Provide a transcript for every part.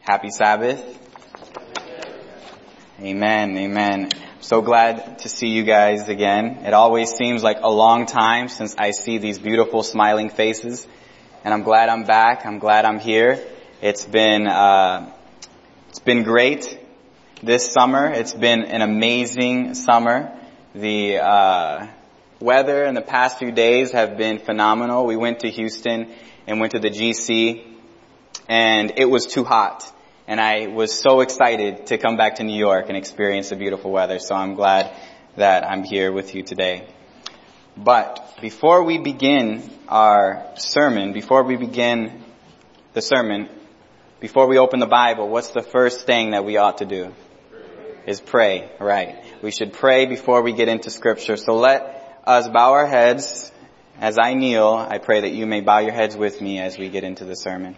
Happy Sabbath. Amen, amen. So glad to see you guys again. It always seems like a long time since I see these beautiful smiling faces. And I'm glad I'm back. I'm glad I'm here. It's been great this summer. It's been an amazing summer. The weather in the past few days have been phenomenal. We went to Houston and went to the GC, and it was too hot. And I was so excited to come back to New York and experience the beautiful weather. So I'm glad that I'm here with you today. But before we begin our sermon, before we open the Bible, what's the first thing that we ought to do? Is pray, right? We should pray before we get into Scripture. So let us bow our heads. As I kneel, I pray that you may bow your heads with me as we get into the sermon.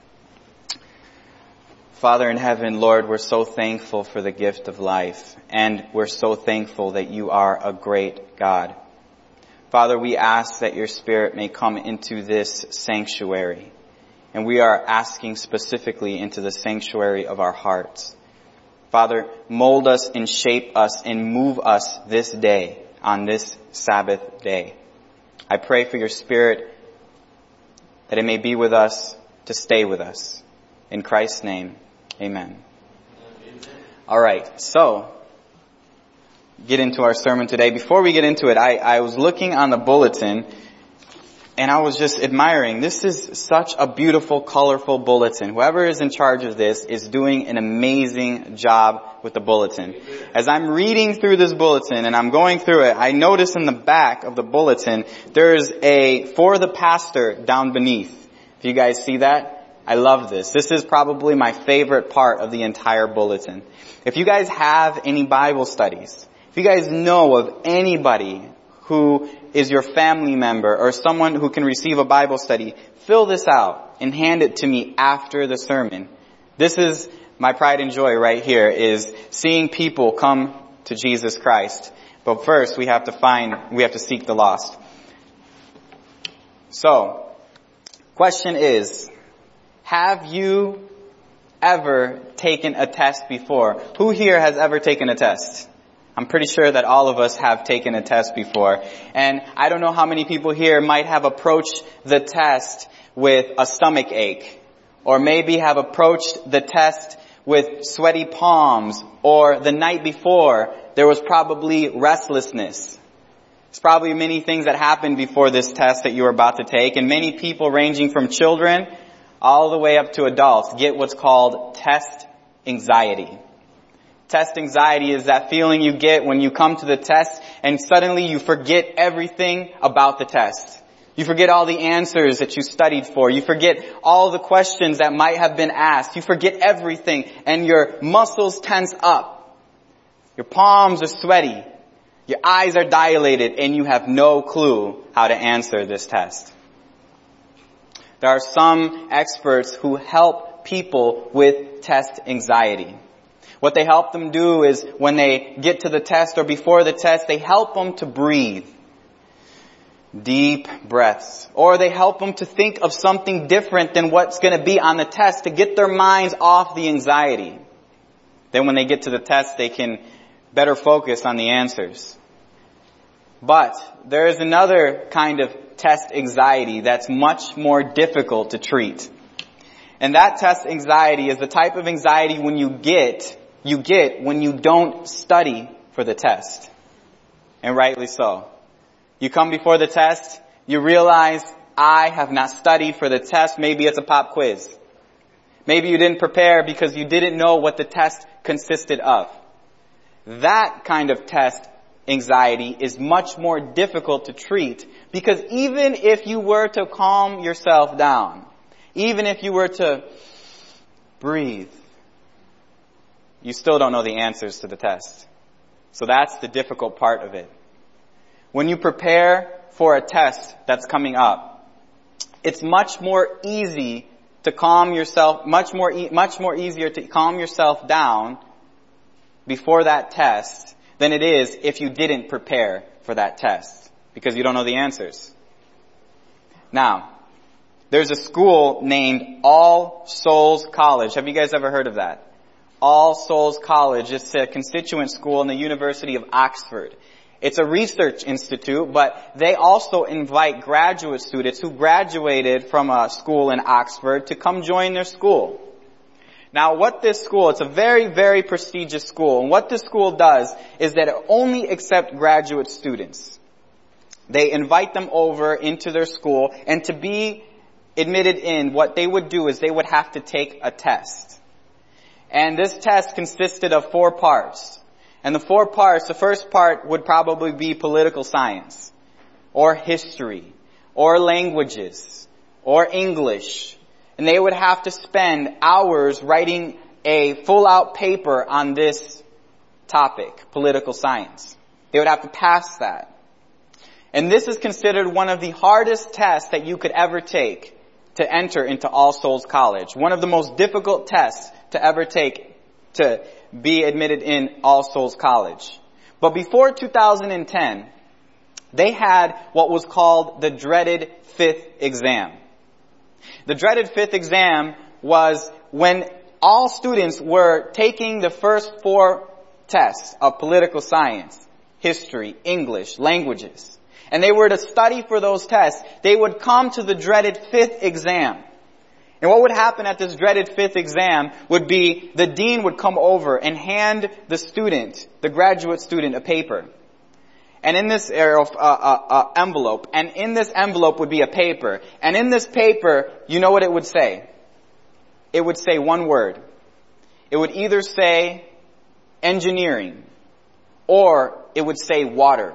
Father in heaven, Lord, we're so thankful for the gift of life, and we're so thankful that you are a great God. Father, we ask that your Spirit may come into this sanctuary, and we are asking specifically into the sanctuary of our hearts. Father, mold us and shape us and move us this day, on this Sabbath day. I pray for your Spirit that it may be with us, to stay with us. In Christ's name, amen. All right, so get into our sermon today. Before we get into it, I was looking on the bulletin, and I was just admiring. This is such a beautiful, colorful bulletin. Whoever is in charge of this is doing an amazing job with the bulletin. As I'm reading through this bulletin and I'm going through it, I notice in the back of the bulletin, there's a "For the Pastor" down beneath. If you guys see that, I love this. This is probably my favorite part of the entire bulletin. If you guys have any Bible studies, if you guys know of anybody who is your family member or someone who can receive a Bible study, fill this out and hand it to me after the sermon. This is my pride and joy right here, is seeing people come to Jesus Christ. But first, we have to seek the lost. So, question is, have you ever taken a test before? Who here has ever taken a test? I'm pretty sure that all of us have taken a test before. And I don't know how many people here might have approached the test with a stomach ache, or maybe have approached the test with sweaty palms, or the night before there was probably restlessness. There's probably many things that happened before this test that you were about to take, and many people ranging from children all the way up to adults get what's called test anxiety. Test anxiety is that feeling you get when you come to the test and suddenly you forget everything about the test. You forget all the answers that you studied for. You forget all the questions that might have been asked. You forget everything, and your muscles tense up. Your palms are sweaty. Your eyes are dilated, and you have no clue how to answer this test. There are some experts who help people with test anxiety. What they help them do is when they get to the test or before the test, they help them to breathe deep breaths. Or they help them to think of something different than what's going to be on the test to get their minds off the anxiety. Then when they get to the test, they can better focus on the answers. But there is another kind of test anxiety that's much more difficult to treat. And that test anxiety is the type of anxiety when you get when you don't study for the test. And rightly so. You come before the test, you realize, I have not studied for the test. Maybe it's a pop quiz. Maybe you didn't prepare because you didn't know what the test consisted of. That kind of test anxiety is much more difficult to treat, because even if you were to calm yourself down, even if you were to breathe, you still don't know the answers to the test. So that's the difficult part of it. When you prepare for a test that's coming up, it's much more easy to calm yourself, much more easier to calm yourself down before that test than it is if you didn't prepare for that test, because you don't know the answers. Now, there's a school named All Souls College. Have you guys ever heard of that? All Souls College. It's a constituent school in the University of Oxford. It's a research institute, but they also invite graduate students who graduated from a school in Oxford to come join their school. Now it's a very, very prestigious school, and what this school does is that it only accepts graduate students. They invite them over into their school, and to be admitted in, what they would do is they would have to take a test. And this test consisted of 4 parts. And the 4 parts, the first part would probably be political science, or history, or languages, or English. And they would have to spend hours writing a full-out paper on this topic, political science. They would have to pass that. And this is considered one of the hardest tests that you could ever take to enter into All Souls College. One of the most difficult tests to ever take to be admitted in All Souls College. But before 2010, they had what was called the dreaded 5th exam. The dreaded 5th exam was when all students were taking the first 4 tests of political science, history, English, languages, and they were to study for those tests, they would come to the dreaded 5th exam. And what would happen at this dreaded 5th exam would be the dean would come over and hand the student, the graduate student, a paper. And in this envelope, and in this envelope would be a paper. And in this paper, you know what it would say? It would say one word. It would either say engineering, or it would say water.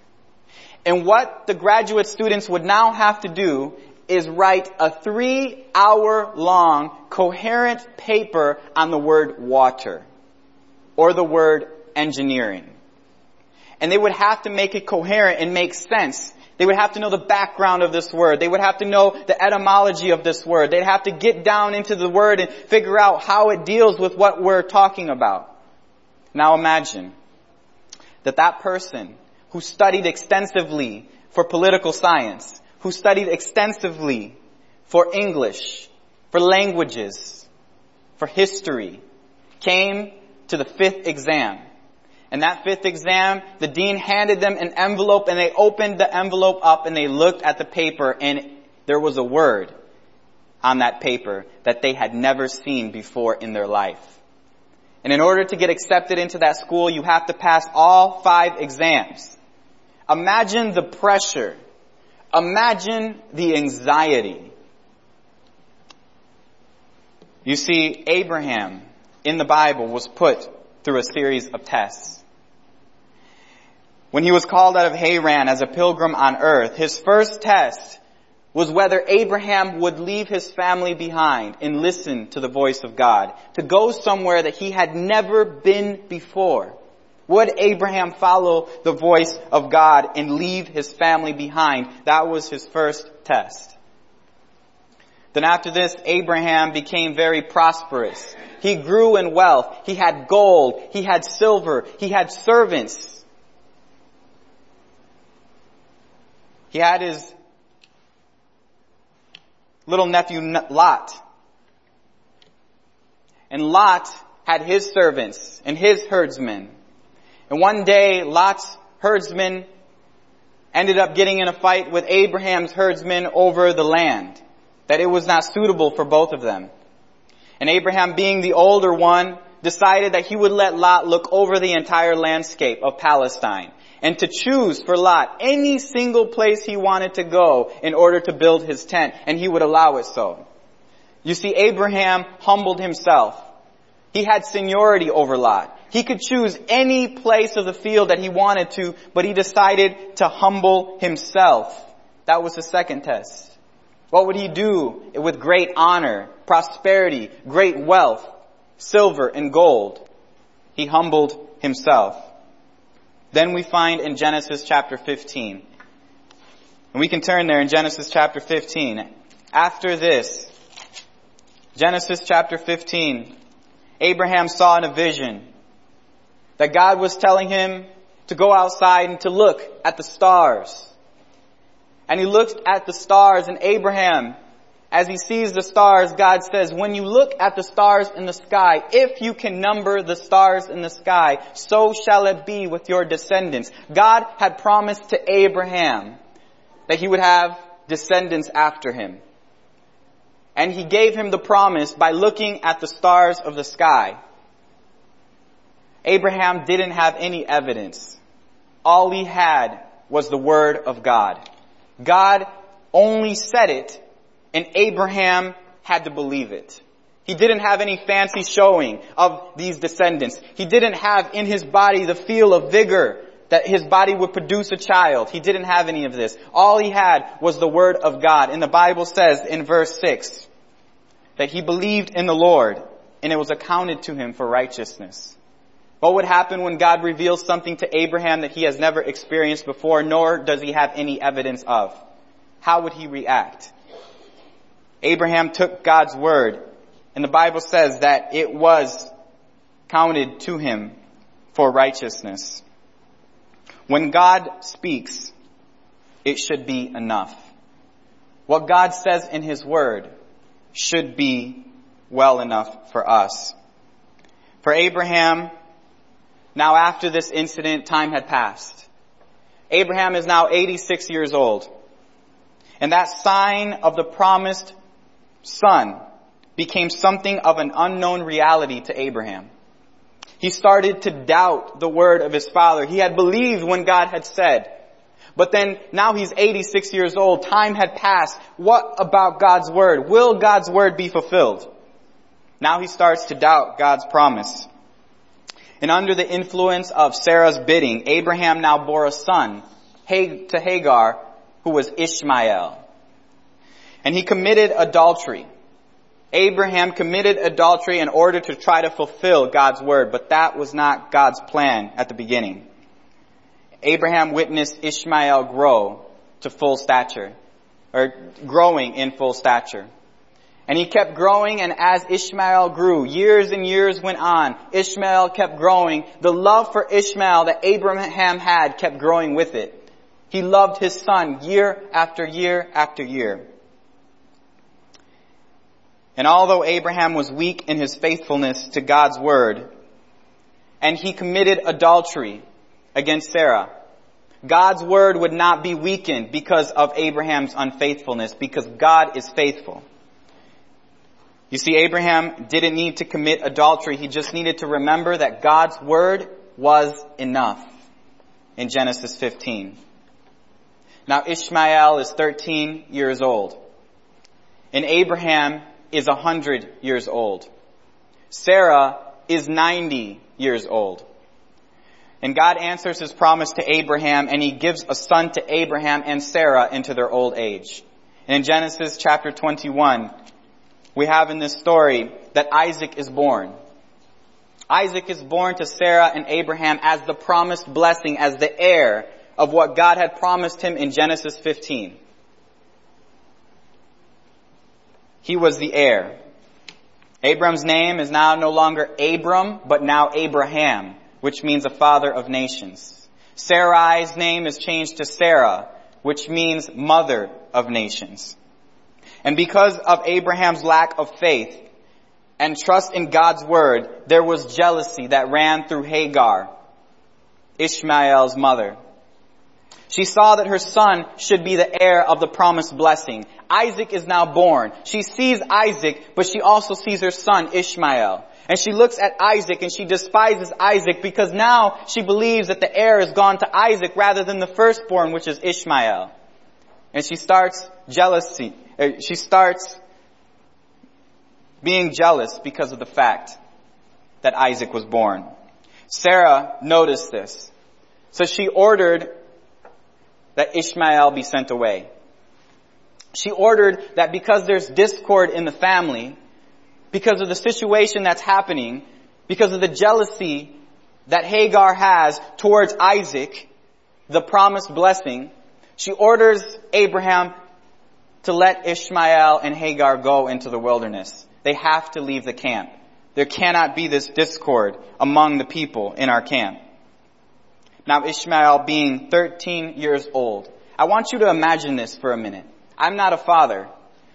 And what the graduate students would now have to do is write a 3-hour-long coherent paper on the word water or the word engineering. And they would have to make it coherent and make sense. They would have to know the background of this word. They would have to know the etymology of this word. They'd have to get down into the word and figure out how it deals with what we're talking about. Now imagine that person who studied extensively for political science, who studied extensively for English, for languages, for history, came to the 5th exam. And that 5th exam, the dean handed them an envelope, and they opened the envelope up and they looked at the paper, and there was a word on that paper that they had never seen before in their life. And in order to get accepted into that school, you have to pass all 5 exams. Imagine the pressure. Imagine the anxiety. You see, Abraham in the Bible was put through a series of tests. When he was called out of Haran as a pilgrim on earth, his first test was whether Abraham would leave his family behind and listen to the voice of God, to go somewhere that he had never been before. Would Abraham follow the voice of God and leave his family behind? That was his first test. Then after this, Abraham became very prosperous. He grew in wealth. He had gold. He had silver. He had servants. He had his little nephew Lot. And Lot had his servants and his herdsmen. And one day, Lot's herdsmen ended up getting in a fight with Abraham's herdsmen over the land, that it was not suitable for both of them. And Abraham, being the older one, decided that he would let Lot look over the entire landscape of Palestine and to choose for Lot any single place he wanted to go in order to build his tent, and he would allow it so. You see, Abraham humbled himself. He had seniority over Lot. He could choose any place of the field that he wanted to, but he decided to humble himself. That was the second test. What would he do with great honor, prosperity, great wealth, silver and gold? He humbled himself. Then we find in Genesis chapter 15. And we can turn there in Genesis chapter 15. After this, Genesis chapter 15, Abraham saw in a vision that God was telling him to go outside and to look at the stars. And he looked at the stars, and Abraham as he sees the stars, God says, when you look at the stars in the sky, if you can number the stars in the sky, so shall it be with your descendants. God had promised to Abraham that he would have descendants after him. And he gave him the promise by looking at the stars of the sky. Abraham didn't have any evidence. All he had was the word of God. God only said it, and Abraham had to believe it. He didn't have any fancy showing of these descendants. He didn't have in his body the feel of vigor that his body would produce a child. He didn't have any of this. All he had was the word of God. And the Bible says in verse 6 that he believed in the Lord, and it was accounted to him for righteousness. What would happen when God reveals something to Abraham that he has never experienced before, nor does he have any evidence of? How would he react? Abraham took God's word, and the Bible says that it was counted to him for righteousness. When God speaks, it should be enough. What God says in his word should be well enough for us. For Abraham, now after this incident, time had passed. Abraham is now 86 years old. And that sign of the promised son became something of an unknown reality to Abraham. He started to doubt the word of his father. He had believed when God had said. But then now he's 86 years old. Time had passed. What about God's word? Will God's word be fulfilled? Now he starts to doubt God's promise. And under the influence of Sarah's bidding, Abraham now bore a son to Hagar, who was Ishmael. And he committed adultery. Abraham committed adultery in order to try to fulfill God's word, but that was not God's plan at the beginning. Abraham witnessed Ishmael grow to full stature, or growing in full stature. And he kept growing, and as Ishmael grew, years and years went on, Ishmael kept growing. The love for Ishmael that Abraham had kept growing with it. He loved his son year after year after year. And although Abraham was weak in his faithfulness to God's word, and he committed adultery against Sarah, God's word would not be weakened because of Abraham's unfaithfulness, because God is faithful. You see, Abraham didn't need to commit adultery. He just needed to remember that God's word was enough in Genesis 15. Now Ishmael is 13 years old, and Abraham is 100 years old. Sarah is 90 years old. And God answers his promise to Abraham, and he gives a son to Abraham and Sarah into their old age. And in Genesis chapter 21, we have in this story that Isaac is born. Isaac is born to Sarah and Abraham as the promised blessing, as the heir of what God had promised him in Genesis 15. He was the heir. Abram's name is now no longer Abram, but now Abraham, which means a father of nations. Sarai's name is changed to Sarah, which means mother of nations. And because of Abraham's lack of faith and trust in God's word, there was jealousy that ran through Hagar, Ishmael's mother. She saw that her son should be the heir of the promised blessing. Isaac is now born. She sees Isaac, but she also sees her son Ishmael. And she looks at Isaac and she despises Isaac because now she believes that the heir has gone to Isaac rather than the firstborn, which is Ishmael. And she starts jealousy. She starts being jealous because of the fact that Isaac was born. Sarah noticed this. So she ordered that Ishmael be sent away. She ordered that because there's discord in the family, because of the situation that's happening, because of the jealousy that Hagar has towards Isaac, the promised blessing, she orders Abraham to let Ishmael and Hagar go into the wilderness. They have to leave the camp. There cannot be this discord among the people in our camp. Now Ishmael being 13 years old. I want you to imagine this for a minute. I'm not a father,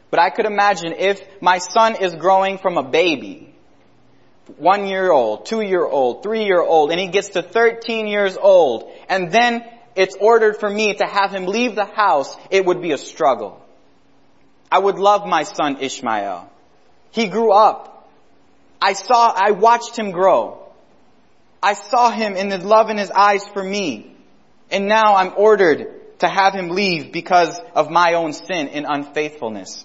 But I could imagine if my son is growing from a baby, 1 year old, 2 year old, 3 year old, and he gets to 13 years old, and then it's ordered for me to have him leave the house, it would be a struggle. I would love my son Ishmael. He grew up. I watched him grow. I saw him in the love in his eyes for me. And now I'm ordered to have him leave because of my own sin and unfaithfulness.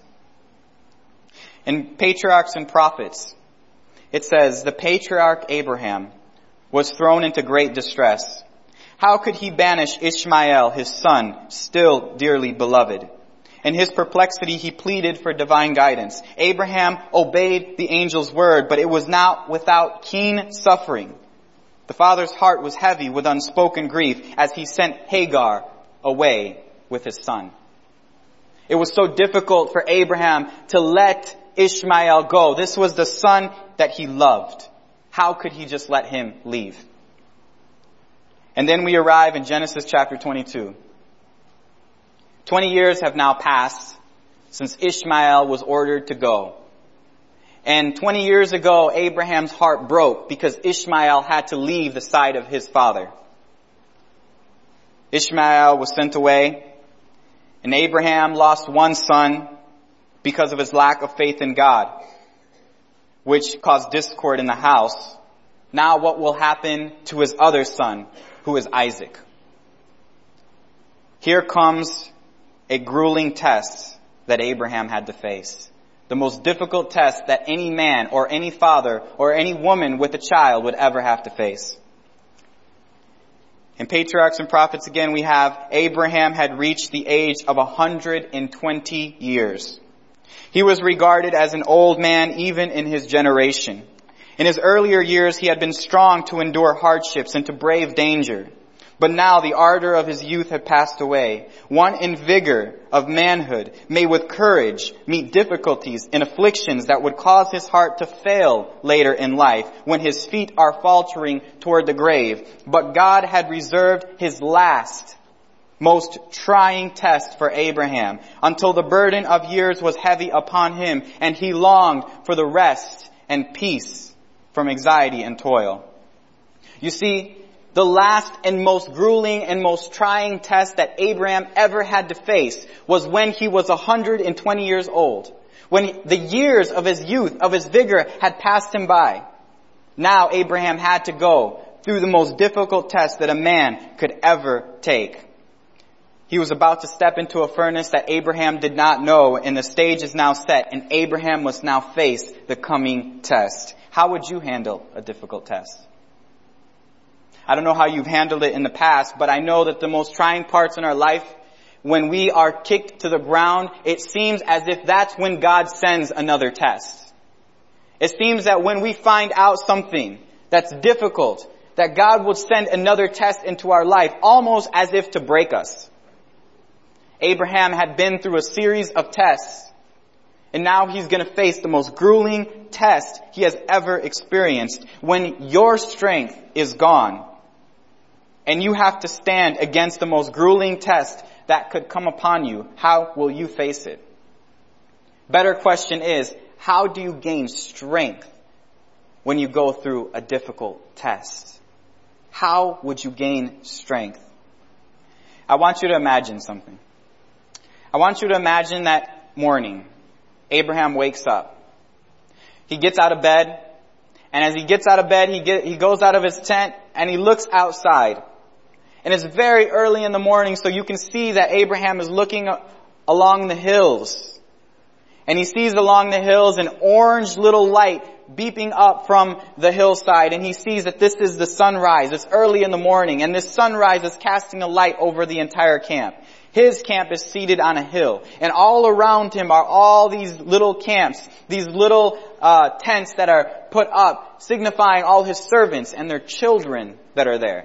In Patriarchs and Prophets, it says, the patriarch Abraham was thrown into great distress. How could he banish Ishmael, his son, still dearly beloved? In his perplexity, he pleaded for divine guidance. Abraham obeyed the angel's word, but it was not without keen suffering. The father's heart was heavy with unspoken grief as he sent Hagar away with his son. It was so difficult for Abraham to let Ishmael go. This was the son that he loved. How could he just let him leave? And then we arrive in Genesis chapter 22. 20 years have now passed since Ishmael was ordered to go. And 20 years ago, Abraham's heart broke because Ishmael had to leave the side of his father. Ishmael was sent away, and Abraham lost one son because of his lack of faith in God, which caused discord in the house. Now what will happen to his other son, who is Isaac? Here comes a grueling test that Abraham had to face. The most difficult test that any man or any father or any woman with a child would ever have to face. In Patriarchs and Prophets again, we have Abraham had reached the age of 120 years. He was regarded as an old man even in his generation. In his earlier years, he had been strong to endure hardships and to brave danger. But now the ardor of his youth had passed away. One in vigor of manhood may with courage meet difficulties and afflictions that would cause his heart to fail later in life when his feet are faltering toward the grave. But God had reserved his last, most trying test for Abraham until the burden of years was heavy upon him and he longed for the rest and peace from anxiety and toil. You see, the last and most grueling and most trying test that Abraham ever had to face was when he was 120 years old. When the years of his youth, of his vigor had passed him by. Now Abraham had to go through the most difficult test that a man could ever take. He was about to step into a furnace that Abraham did not know, and the stage is now set, and Abraham must now face the coming test. How would you handle a difficult test? I don't know how you've handled it in the past, but I know that the most trying parts in our life, when we are kicked to the ground, it seems as if that's when God sends another test. It seems that when we find out something that's difficult, that God will send another test into our life, almost as if to break us. Abraham had been through a series of tests, and now he's going to face the most grueling test he has ever experienced when your strength is gone. And you have to stand against the most grueling test that could come upon you. How will you face it? Better question is, how do you gain strength when you go through a difficult test? How would you gain strength? I want you to imagine something. I want you to imagine that morning, Abraham wakes up. He gets out of bed, and as he gets out of bed, he goes out of his tent, and he looks outside. And it's very early in the morning, so you can see that Abraham is looking along the hills. And he sees along the hills an orange little light beeping up from the hillside. And he sees that this is the sunrise. It's early in the morning. And this sunrise is casting a light over the entire camp. His camp is seated on a hill. And all around him are all these little camps, these little tents that are put up, signifying all his servants and their children that are there.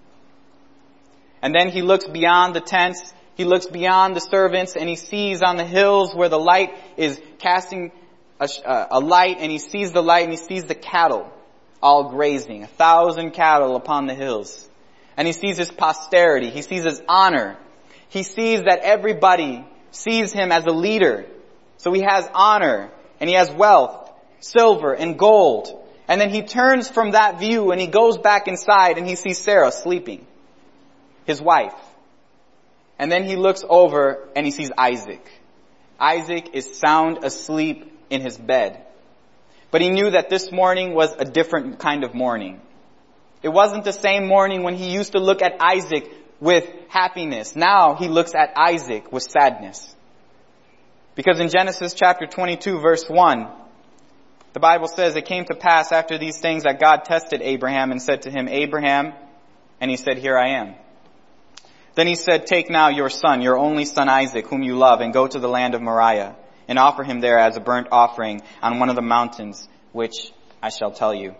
And then he looks beyond the tents, he looks beyond the servants, and he sees on the hills where the light is casting a light, and he sees the light, and he sees the cattle all grazing, 1,000 cattle upon the hills. And he sees his posterity, he sees his honor. He sees that everybody sees him as a leader. So he has honor, and he has wealth, silver and gold. And then he turns from that view and he goes back inside and he sees Sarah sleeping, his wife. And then he looks over and he sees Isaac. Isaac is sound asleep in his bed. But he knew that this morning was a different kind of morning. It wasn't the same morning when he used to look at Isaac with happiness. Now he looks at Isaac with sadness. Because in Genesis chapter 22 verse 1, the Bible says, it came to pass after these things that God tested Abraham and said to him, Abraham, and he said, here I am. Then he said, take now your son, your only son Isaac, whom you love, and go to the land of Moriah, and offer him there as a burnt offering on one of the mountains, which I shall tell you.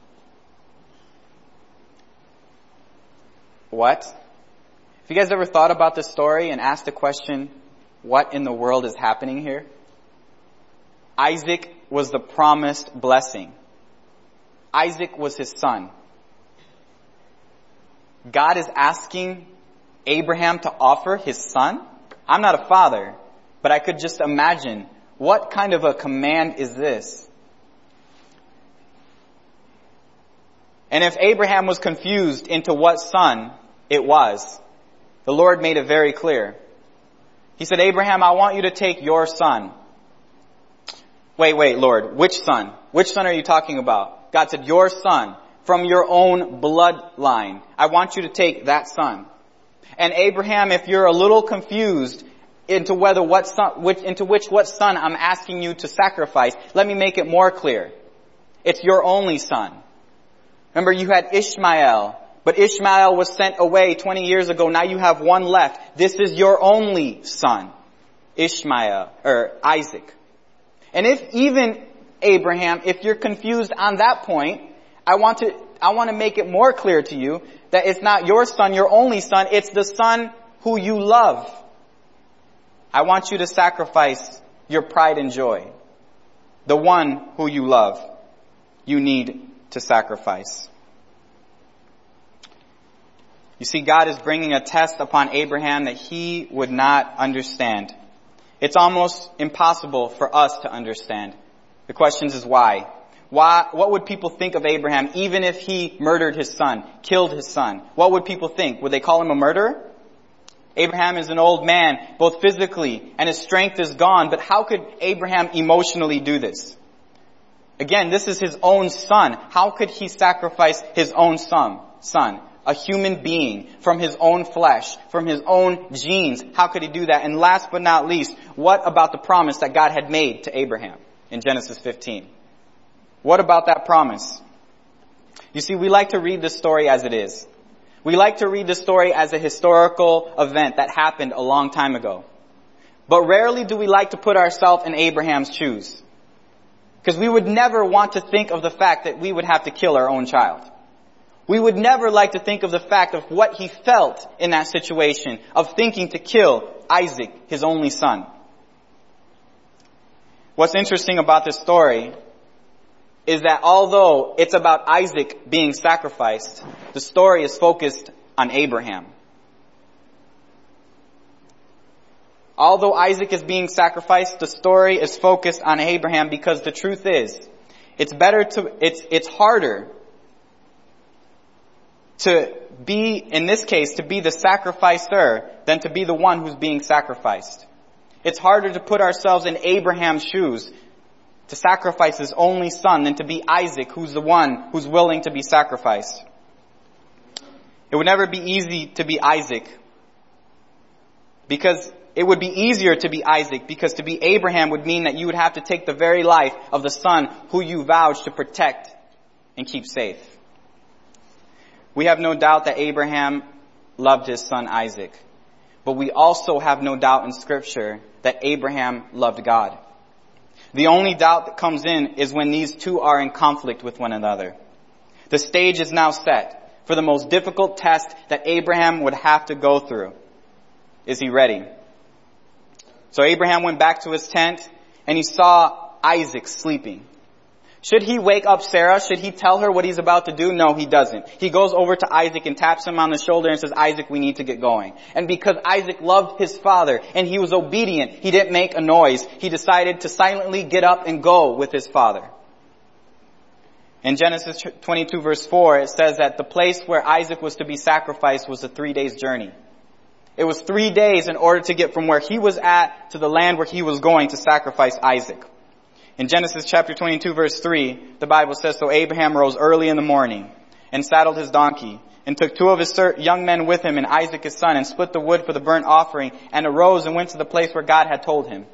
What? Have you guys ever thought about this story and asked the question, what in the world is happening here? Isaac was the promised blessing. Isaac was his son. God is asking Abraham to offer his son? I'm not a father, but I could just imagine, what kind of a command is this? And if Abraham was confused into what son it was, the Lord made it very clear. He said, Abraham, I want you to take your son. Wait, Lord, which son? Which son are you talking about? God said, your son, from your own bloodline. I want you to take that son. And Abraham, if you're a little confused into what son I'm asking you to sacrifice, let me make it more clear. It's your only son. Remember, you had Ishmael, but Ishmael was sent away 20 years ago. Now you have one left. This is your only son, Isaac. And if even Abraham, if you're confused on that point, I want to make it more clear to you that it's not your son, your only son, it's the son who you love. I want you to sacrifice your pride and joy. The one who you love, you need to sacrifice. You see, God is bringing a test upon Abraham that he would not understand. It's almost impossible for us to understand. The question is why? What would people think of Abraham even if he murdered his son, killed his son? What would people think? Would they call him a murderer? Abraham is an old man, both physically and his strength is gone, but how could Abraham emotionally do this? Again, this is his own son. How could he sacrifice his own son? A human being from his own flesh, from his own genes. How could he do that? And last but not least, what about the promise that God had made to Abraham in Genesis 15? What about that promise? You see, we like to read this story as it is. We like to read the story as a historical event that happened a long time ago. But rarely do we like to put ourselves in Abraham's shoes. Because we would never want to think of the fact that we would have to kill our own child. We would never like to think of the fact of what he felt in that situation of thinking to kill Isaac, his only son. What's interesting about this story is that although it's about Isaac being sacrificed, the story is focused on Abraham. Although Isaac is being sacrificed, the story is focused on Abraham because the truth is, it's harder to be, in this case, to be the sacrificer than to be the one who's being sacrificed. It's harder to put ourselves in Abraham's shoes, to sacrifice his only son, than to be Isaac, who's the one who's willing to be sacrificed. It would never be easy to be Isaac, because it would be easier to be Isaac, because to be Abraham would mean that you would have to take the very life of the son who you vowed to protect and keep safe. We have no doubt that Abraham loved his son Isaac, but we also have no doubt in Scripture that Abraham loved God. The only doubt that comes in is when these two are in conflict with one another. The stage is now set for the most difficult test that Abraham would have to go through. Is he ready? So Abraham went back to his tent and he saw Isaac sleeping. Should he wake up Sarah? Should he tell her what he's about to do? No, he doesn't. He goes over to Isaac and taps him on the shoulder and says, Isaac, we need to get going. And because Isaac loved his father and he was obedient, he didn't make a noise. He decided to silently get up and go with his father. In Genesis 22 verse 4, it says that the place where Isaac was to be sacrificed was a 3 days journey. It was 3 days in order to get from where he was at to the land where he was going to sacrifice Isaac. In Genesis chapter 22 verse 3, the Bible says, so Abraham rose early in the morning and saddled his donkey and took 2 of his young men with him and Isaac his son and split the wood for the burnt offering and arose and went to the place where God had told him.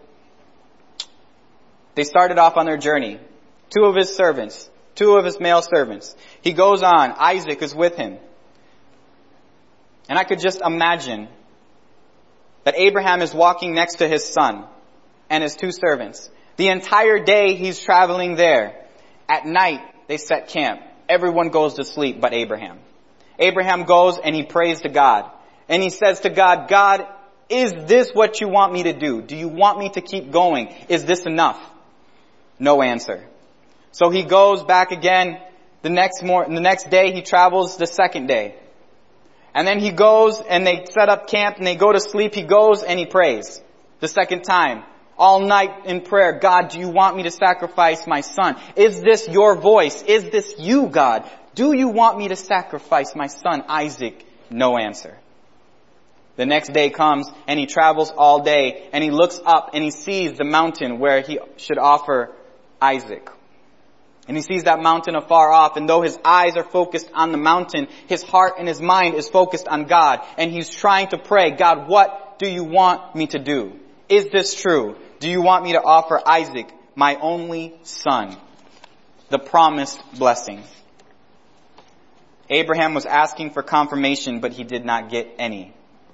They started off on their journey. 2 of his servants, 2 of his male servants. He goes on. Isaac is with him. And I could just imagine that Abraham is walking next to his son and his 2 servants. The entire day he's traveling there. At night, they set camp. Everyone goes to sleep but Abraham. Abraham goes and he prays to God. And he says to God, God, is this what you want me to do? Do you want me to keep going? Is this enough? No answer. So he goes back again the next day. He travels the second day. And then he goes and they set up camp and they go to sleep. He goes and he prays the second time. All night in prayer, God, do you want me to sacrifice my son? Is this your voice? Is this you, God? Do you want me to sacrifice my son, Isaac? No answer. The next day comes and he travels all day and he looks up and he sees the mountain where he should offer Isaac. And he sees that mountain afar off, and though his eyes are focused on the mountain, his heart and his mind is focused on God. And he's trying to pray, God, what do you want me to do? Is this true? Do you want me to offer Isaac, my only son, the promised blessing? Abraham was asking for confirmation, but he did not get any.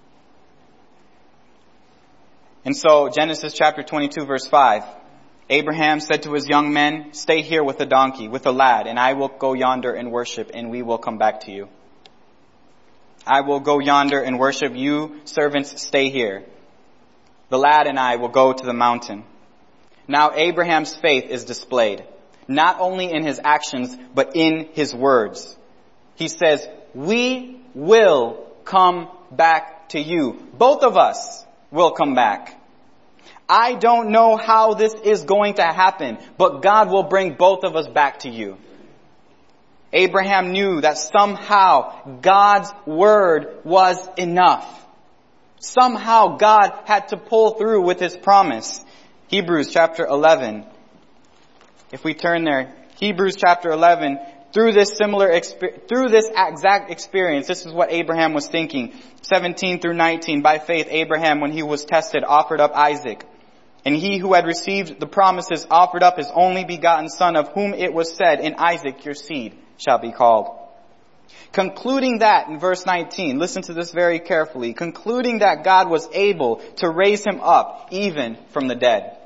And so, Genesis chapter 22 verse 5, Abraham said to his young men, stay here with the donkey, with the lad, and I will go yonder and worship, and we will come back to you. I will go yonder and worship. You servants stay here. The lad and I will go to the mountain. Now Abraham's faith is displayed, not only in his actions, but in his words. He says, we will come back to you. Both of us will come back. I don't know how this is going to happen, but God will bring both of us back to you. Abraham knew that somehow God's word was enough. Somehow God had to pull through with his promise. Hebrews chapter 11. If we turn there, Hebrews chapter 11, through this exact experience, this is what Abraham was thinking. 17 through 19, by faith Abraham, when he was tested, offered up Isaac. And he who had received the promises offered up his only begotten son, of whom it was said, in Isaac your seed shall be called. Concluding that, in verse 19, listen to this very carefully, concluding that God was able to raise him up even from the dead.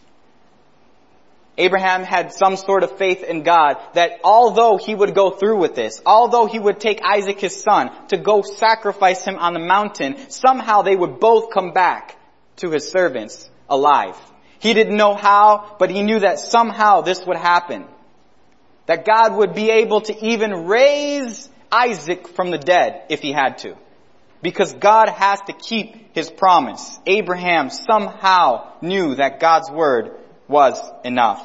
Abraham had some sort of faith in God that although he would go through with this, although he would take Isaac his son to go sacrifice him on the mountain, somehow they would both come back to his servants alive. He didn't know how, but he knew that somehow this would happen. That God would be able to even raise Isaac from the dead if he had to. Because God has to keep his promise. Abraham somehow knew that God's word was enough.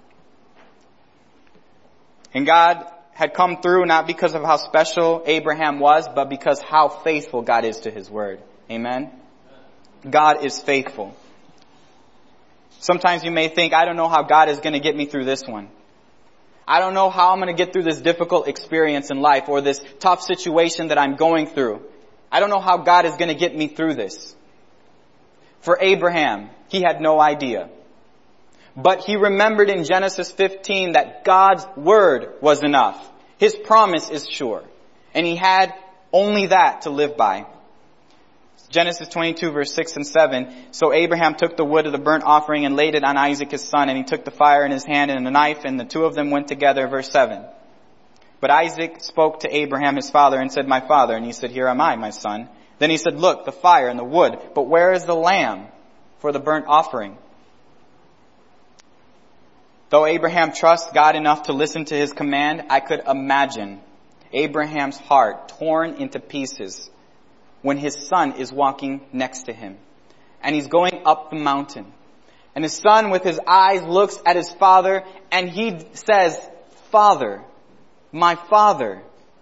And God had come through not because of how special Abraham was, but because how faithful God is to his word. Amen? God is faithful. Sometimes you may think, I don't know how God is going to get me through this one. I don't know how I'm going to get through this difficult experience in life or this tough situation that I'm going through. I don't know how God is going to get me through this. For Abraham, he had no idea. But he remembered in Genesis 15 that God's word was enough. His promise is sure. And he had only that to live by. Genesis 22 verse 6 and 7. So Abraham took the wood of the burnt offering and laid it on Isaac his son, and he took the fire in his hand and a knife, and the two of them went together. Verse 7. But Isaac spoke to Abraham his father and said, my father. And he said, here am I, my son. Then he said, look, the fire and the wood, but where is the lamb for the burnt offering? Though Abraham trusts God enough to listen to his command, I could imagine Abraham's heart torn into pieces when his son is walking next to him and he's going up the mountain. And his son with his eyes looks at his father and he says, "Father, my father."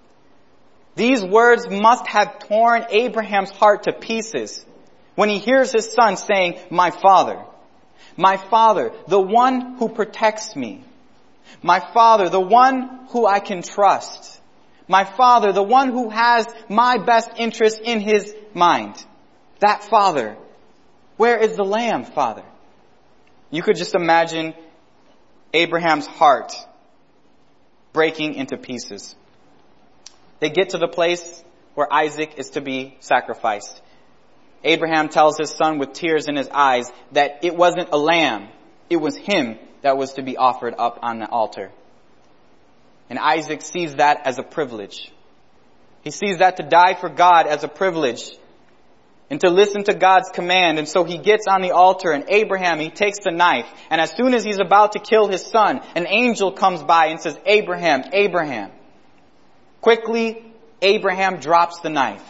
These words must have torn Abraham's heart to pieces when he hears his son saying, "My father. My father, the one who protects me. My father, the one who I can trust. My father, the one who has my best interest in his mind. That father. Where is the lamb, Father?" You could just imagine Abraham's heart breaking into pieces. They get to the place where Isaac is to be sacrificed. Abraham tells his son with tears in his eyes that it wasn't a lamb, it was him that was to be offered up on the altar. And Isaac sees that as a privilege. He sees that to die for God as a privilege and to listen to God's command. And so he gets on the altar and Abraham, he takes the knife. And as soon as he's about to kill his son, an angel comes by and says, "Abraham, Abraham." Quickly, Abraham drops the knife.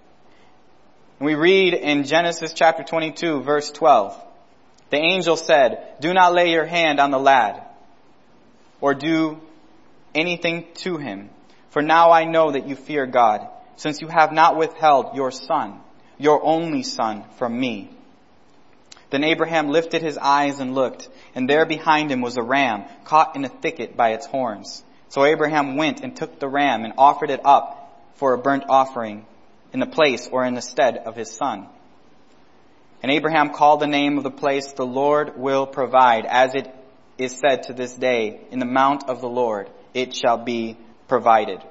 And we read in Genesis chapter 22, verse 12, the angel said, "Do not lay your hand on the lad or do anything to him. For now I know that you fear God, since you have not withheld your son, your only son, from me." Then Abraham lifted his eyes and looked, and there behind him was a ram caught in a thicket by its horns. So Abraham went and took the ram and offered it up for a burnt offering in the place or in the stead of his son. And Abraham called the name of the place, "The Lord will provide," as it is said to this day, "In the mount of the Lord it shall be provided."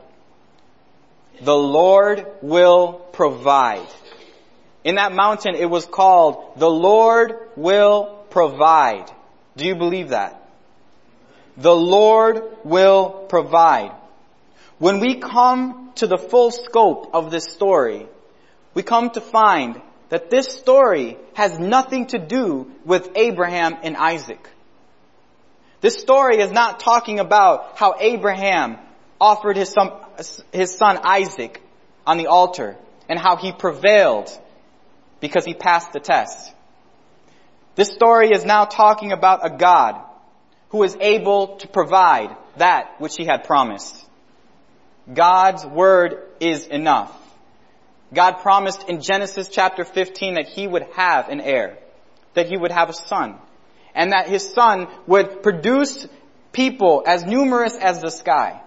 The Lord will provide. In that mountain it was called, "The Lord will provide." Do you believe that? The Lord will provide. When we come to the full scope of this story, we come to find that this story has nothing to do with Abraham and Isaac. This story is not talking about how Abraham offered his son Isaac on the altar and how he prevailed because he passed the test. This story is now talking about a God who is able to provide that which he had promised. God's word is enough. God promised in Genesis chapter 15 that he would have an heir, that he would have a son, and that his son would produce people as numerous as the sky.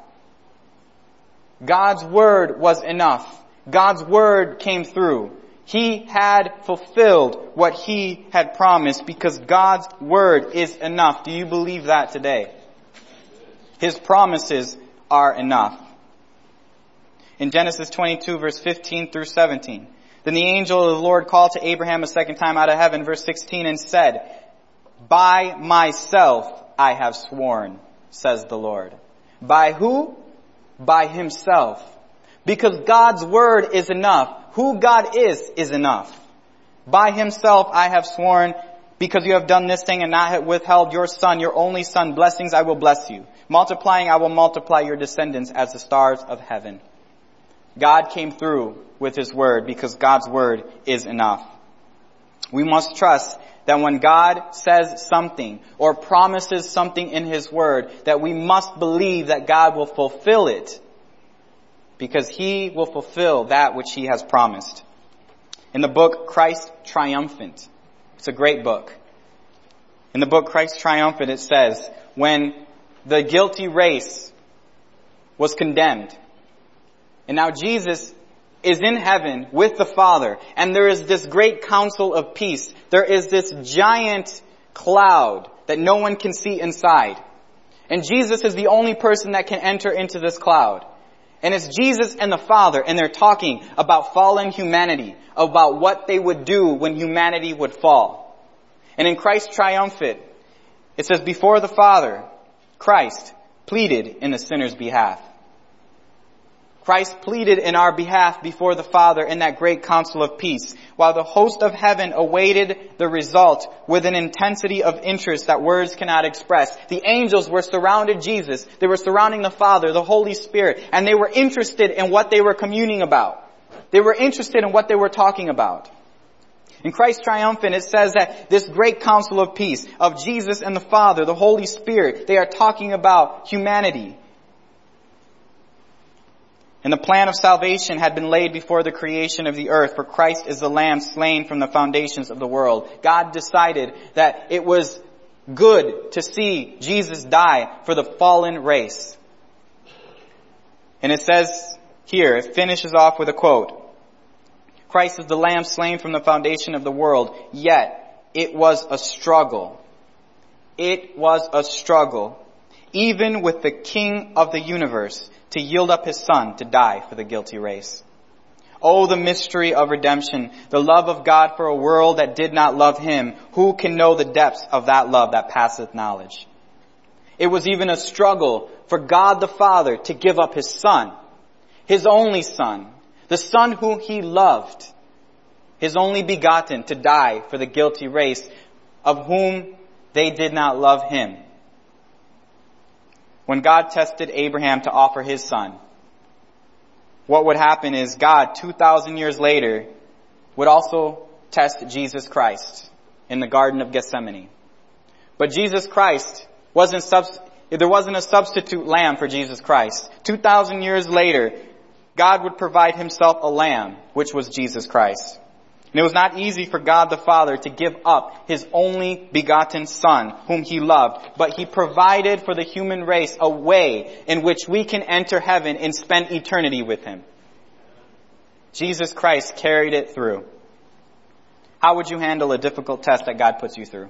God's word was enough. God's word came through. He had fulfilled what he had promised because God's word is enough. Do you believe that today? His promises are enough. In Genesis 22, verse 15 through 17. Then the angel of the Lord called to Abraham a second time out of heaven, verse 16, and said, "By myself I have sworn, says the Lord." By who? By himself. Because God's word is enough. Who God is enough. By himself I have sworn, because you have done this thing and not withheld your son, your only son, blessings I will bless you. Multiplying I will multiply your descendants as the stars of heaven. God came through with his word because God's word is enough. We must trust that when God says something or promises something in his word, that we must believe that God will fulfill it because he will fulfill that which he has promised. In the book Christ Triumphant, it's a great book. In the book Christ Triumphant it says, when the guilty race was condemned, and now Jesus is in heaven with the Father, and there is this great council of peace. There is this giant cloud that no one can see inside. And Jesus is the only person that can enter into this cloud. And it's Jesus and the Father, and they're talking about fallen humanity, about what they would do when humanity would fall. And in Christ Triumphant, it says, before the Father, Christ pleaded in the sinner's behalf. Christ pleaded in our behalf before the Father in that great council of peace, while the host of heaven awaited the result with an intensity of interest that words cannot express. The angels were surrounding Jesus. They were surrounding the Father, the Holy Spirit, and they were interested in what they were communing about. They were interested in what they were talking about. In Christ triumphant, it says that this great council of peace of Jesus and the Father, the Holy Spirit, they are talking about humanity. And the plan of salvation had been laid before the creation of the earth, for Christ is the Lamb slain from the foundations of the world. God decided that it was good to see Jesus die for the fallen race. And it says here, it finishes off with a quote. Christ is the Lamb slain from the foundation of the world, yet it was a struggle. It was a struggle, even with the King of the universe, to yield up his Son to die for the guilty race. Oh, the mystery of redemption, the love of God for a world that did not love him. Who can know the depths of that love that passeth knowledge? It was even a struggle for God the Father to give up his Son, his only Son, the Son whom he loved, his only begotten, to die for the guilty race of whom they did not love him. When God tested Abraham to offer his son, what would happen is God, 2,000 years later, would also test Jesus Christ in the Garden of Gethsemane. But Jesus Christ there wasn't a substitute lamb for Jesus Christ. 2,000 years later, God would provide himself a lamb, which was Jesus Christ. And it was not easy for God the Father to give up his only begotten Son, whom he loved, but he provided for the human race a way in which we can enter heaven and spend eternity with him. Jesus Christ carried it through. How would you handle a difficult test that God puts you through?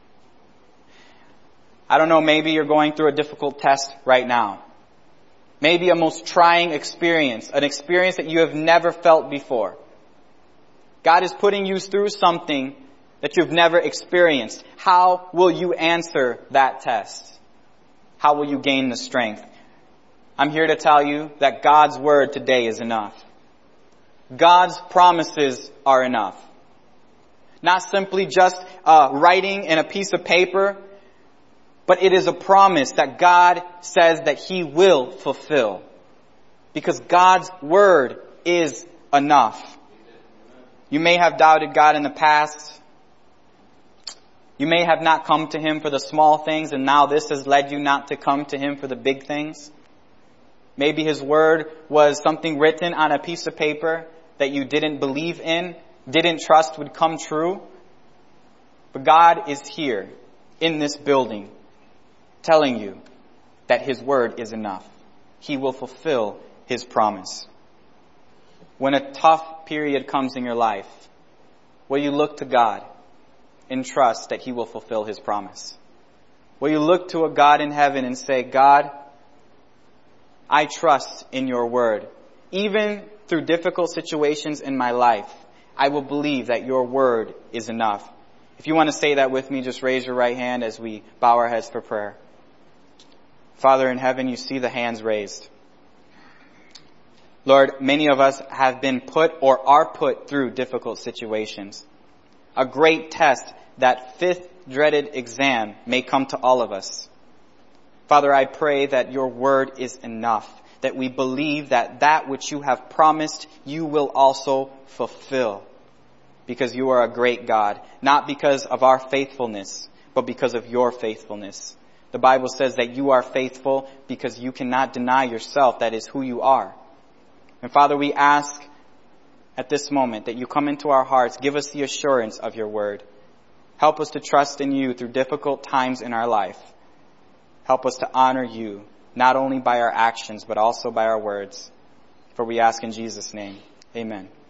I don't know, maybe you're going through a difficult test right now. Maybe a most trying experience, an experience that you have never felt before. God is putting you through something that you've never experienced. How will you answer that test? How will you gain the strength? I'm here to tell you that God's word today is enough. God's promises are enough. Not simply just writing in a piece of paper, but it is a promise that God says that he will fulfill. Because God's word is enough. You may have doubted God in the past. You may have not come to him for the small things, and now this has led you not to come to him for the big things. Maybe his word was something written on a piece of paper that you didn't believe in, didn't trust would come true. But God is here in this building telling you that his word is enough. He will fulfill his promise. When a tough period comes in your life, will you look to God and trust that he will fulfill his promise? Will you look to a God in heaven and say, God, I trust in your word. Even through difficult situations in my life, I will believe that your word is enough. If you want to say that with me, just raise your right hand as we bow our heads for prayer. Father in heaven, you see the hands raised. Lord, many of us have been put or are put through difficult situations. A great test, that fifth dreaded exam, may come to all of us. Father, I pray that your word is enough, that we believe that that which you have promised, you will also fulfill. Because you are a great God, not because of our faithfulness, but because of your faithfulness. The Bible says that you are faithful because you cannot deny yourself. That is who you are. And Father, we ask at this moment that you come into our hearts, give us the assurance of your word. Help us to trust in you through difficult times in our life. Help us to honor you, not only by our actions, but also by our words. For we ask in Jesus' name. Amen.